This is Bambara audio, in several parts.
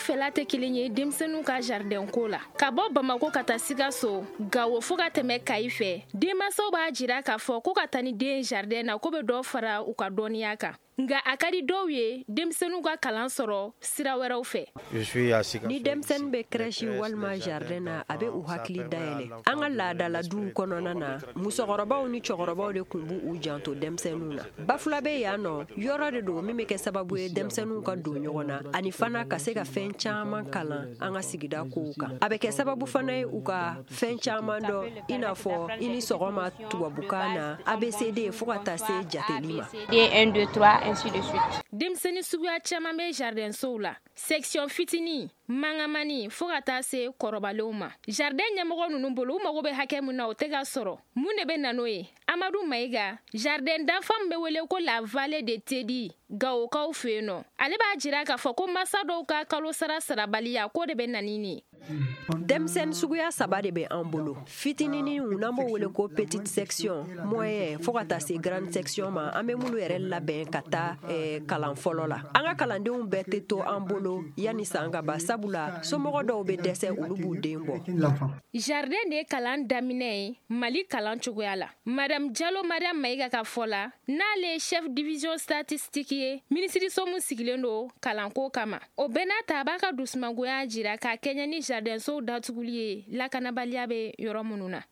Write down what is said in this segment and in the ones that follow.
fɛla tɛ kelen ye denmisɛnninw ka jardin ko la. Ka bɔ Bamako ka taa Sikaso, Gawo fo ka tɛmɛ Kayi fɛ, denmansaw b'a jira k'a fɔ ko ka taa ni den jardin na ko bɛ dɔ fara u ka dɔnniya kan. Nga a ka di dɔw ye denmisɛnninw ka kalan sɔrɔ sira wɛrɛw fɛ. Ni denmisɛnnin bɛ crèche walima jardin na a bɛ u hakili dayɛlɛ. An ka laadala duw kɔnɔna na musokɔrɔbaw ni cɛkɔrɔbaw de kun b'u u janto denmisɛnninw na. Bafula bɛ yan nɔ yɔrɔ de don min bɛ kɛ sababu ye denmisɛnninw ka don ɲɔgɔn na ani fana ka se ka fɛn caman kalan an ka sigida kow kan. A bɛ kɛ sababu fana ye u ka fɛn caman dɔn i n'a fɔ i ni sɔgɔma tubabukan na ABCD fo ka taa se jateli ma. 1 2 3 ainsi de suite. Denmisɛnnin suguya caman bɛ jardin sow la. Section fitini, mangamani fo ka taa se kɔrɔbalenw ma. Jardin ɲɛmɔgɔ ninnu bolo u mago bɛ hakɛ mun na o tɛ ka sɔrɔ. Mun de bɛ na n'o ye? Amadu Mayiga, jardin d'enfants bɛ wele ko la vallée de Tedi, Gawokaw fɛ yen nɔ. Ale b'a jira k'a fɔ ko masa dɔw ka kalo sara sarabaliya ko de bɛ na ni nin ye. Denmisɛnnin suguya 3 de bɛ an bolo. Fitininiw n'an b'o wele ko petite section, moyen fo ka taa se grande section ma. An bɛ minnu yɛrɛ labɛn ka taa kalan fɔlɔ la. An ka kalandenw bɛɛ tɛ to an bolo yani san ka ban sabula somɔgɔ dɔw bɛ dɛsɛ olu b'u den bɔ. Jardin de ye kalan daminɛ ye Mali kalan cogoya la. Madame Diallo Mariam Mayiga ka fɔ la, n'ale ye chef division statistique ye, minisiriso mun sigilen don kalanko kama. O bɛɛ n'a ta a b'a ka dusumangoya jira k'a kɛɲɛ ni jardin sow datuguli ye lakanabaliya bɛ yɔrɔ minnu na.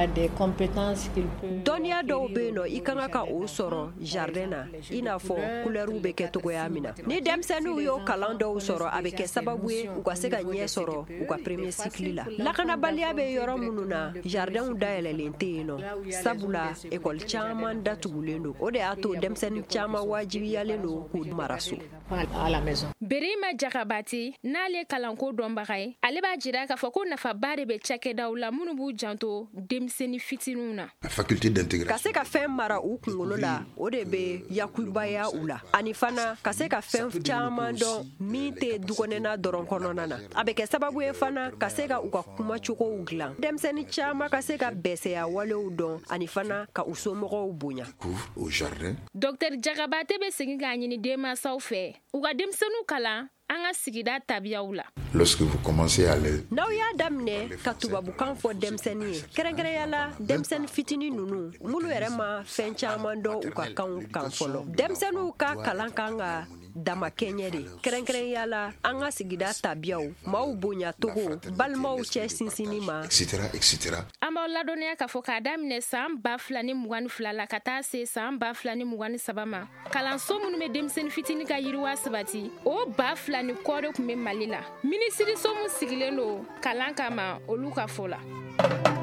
Dɔnniya dɔw bɛ yen nɔ i kan ka o sɔrɔ jardin na i n'a fɔ couleurs bɛ kɛ togoya min na. Ni denmisɛnninw y'o kalan dɔw sɔrɔ a bɛ kɛ sababu ye u ka se ka ɲɛ sɔrɔ u ka premier cycle la. Lakanabaliya bɛ yɔrɔ minnu na jardinw dayɛlɛlen tɛ yen nɔ sabula école caman datugulen don. O de y'a to denmisɛnnin caman wajibiyalen don k'u mara so. Berima Jakabati n'ale kalanko dɔnbaga ye, ale b'a jira k'a fɔ ko nafaba de bɛ cakɛdaw la minnu b'u janto denmisɛnnin fitininw na. Ka se ka fɛn mara u kunkolo la o de bɛ yakubaya u la ani fana ka se ka fɛn caman dɔn min tɛ dukɔnɔna dɔrɔn kɔnɔna na. A bɛ kɛ sababu ye fana ka se ka u ka kumacogow dilan. Denmisɛnnin caman ka se ka bɛsɛya walew dɔn ani fana ka u somɔgɔw bonya. Dr Jakabate bɛ segin k'a ɲini denmansaw fɛ u ka denmisɛnninw kalan an ka sigida tabiyaw la. N'aw y'a daminɛ ka tubabukan fɔ denmisɛnnin ye kɛrɛnkɛrɛnya la denmisɛnnin fitinin ninnu minnu yɛrɛ ma fɛn caman dɔn u ka kanw kan fɔlɔ. Denmisɛnninw ka kalan kan ka dama kɛɲɛ de kɛrɛnkɛrɛnya la an ka sigida tabiyaw maaw bonya togo balimaw cɛ sinsinni ma etc. An b'aw ladɔnniya k'a fɔ k'a daminɛ san 2022 la ka taa se san 2023 ma kalanso minnu bɛ denmisɛnnin fitinin ka yiriwa sabati o 2000 ni kɔ de tun bɛ Mali la. Minisiriso mun sigilen don kalan kama olu ka fɔ la.